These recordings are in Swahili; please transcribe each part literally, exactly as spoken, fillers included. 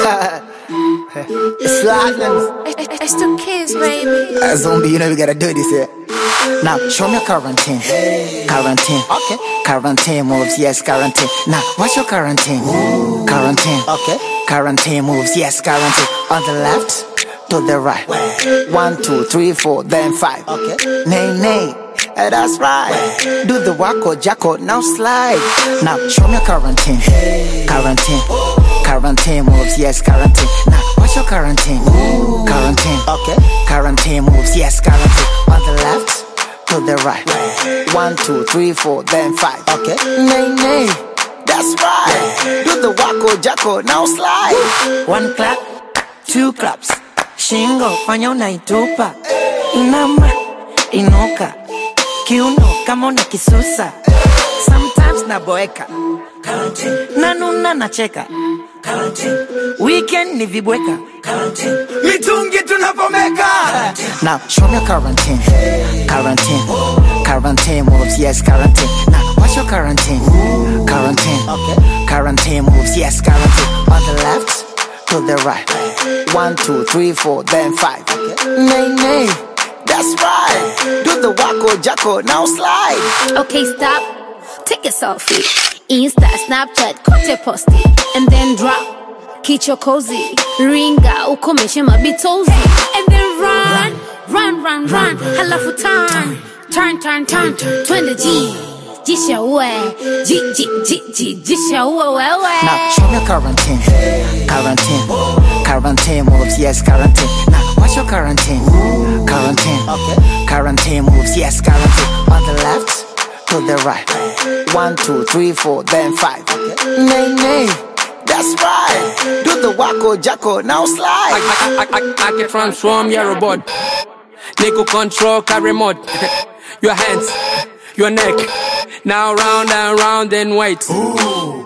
It's Latin. It's the kids, baby. Uh, zombie, you know we gotta do this here. Now, show me quarantine. Quarantine. Okay. Quarantine moves, yes, quarantine. Now, what's your quarantine? Quarantine. Okay. Quarantine moves, yes, quarantine. On the left, to the right. One, two, three, four, then five. Okay. Nay, nay. Uh, that's right. Do the wacko jacko, now slide. Now, show me quarantine. Quarantine. Quarantine moves, yes, quarantine. Now, what's your quarantine? Quarantine. Okay. Quarantine moves, yes, quarantine. On the left, to the right. One, two, three, four, then five. Okay. Nay, nay. That's right. Do the wacko jacko, now slide. One clap, two claps. Shingo, fanya unaitupa. Inama, inuka. Kiuno, kama una kisusa. Sometimes naboeka. Quarantine. Nanuna nacheka. Quarantine. Weekend ni vibweka. Quarantine. Mitungi tunapomeka. Now, show me quarantine. Quarantine. Quarantine moves, yes, quarantine. Now, what's your quarantine? Quarantine. Okay. Quarantine moves, yes, quarantine. On the left, to the right. One, two, three, four, then five. Okay. Nay, nay. That's right. Do the wacko jacko, now slide. Okay, stop. Take a selfie. Insta, Snapchat, kote posti. And then drop. Kicho cozy. Ringa, ukomeshe mabitozi. And then run. Run, run, run. Halafu turn. Turn, turn, turn. Twende G. Jisha uwe. G, G, G, G. Jisha uwe wewe. Now, show me quarantine. Quarantine. Quarantine moves, yes, quarantine. Now, what's your quarantine? Quarantine. Okay. Quarantine moves, yes, quarantine. On the left, to the right. One, two, three, four, then five. Okay. Nay, nay. That's right. Do the wacko jacko, now slide. I, I, I, I can transform your robot. Nigga control car remote. Your hands, your neck. Now round and round and wait. Ooh.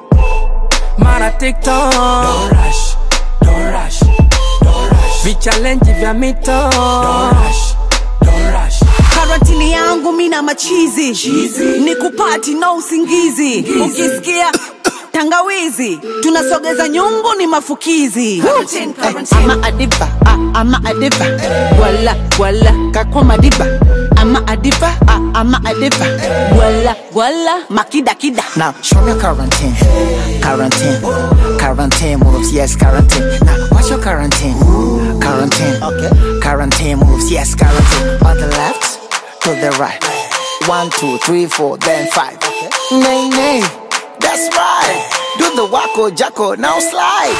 Man, I TikTok. Don't rush, don't rush, don't rush. Vi challenge vya mito. Don't rush, don't rush. Quarantine yangu mina machizi. Cheesy. Nikupati no usingizi. Ukisikia tangawizi. Tunasogeza nyungu ni mafukizi. Quarantine, quarantine. Ama adiba, ah, ama adiba. Wala, wala, kakwa madiba. Ama adiba, ah, ama adiba. Wala, wala, makida kida. Now, show me quarantine. Quarantine. Quarantine moves, yes, quarantine. Now, what's your quarantine? Quarantine. Okay. Quarantine moves, yes, quarantine. On the left, to the right. One, two, three, four, then five. Okay. Nay, nay. That's right. Do the wacko jacko, now slide.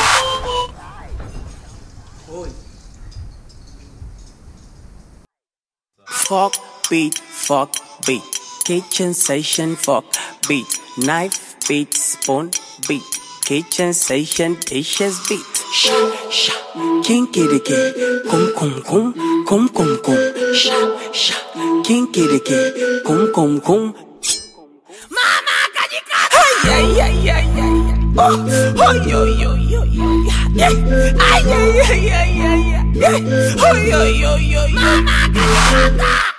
Fuck beat, fuck beat. Kitchen station, fuck beat. Knife beat, spoon beat. Kitchen station, dishes beat. Sha, sha, kinky dicky. Kum, kum, kum, kum, kum, kum. Sha, sha, kinky dicky. Kum, kum, kum. Mama, kajikata! Ay, ay, ay, ay, ay. Oh, oh, yo, yo, yo, yo, yeah. Ay, ay, ay, ay, ay, ay. Oh, yo, yo, yo, yo. Mama, kajikata!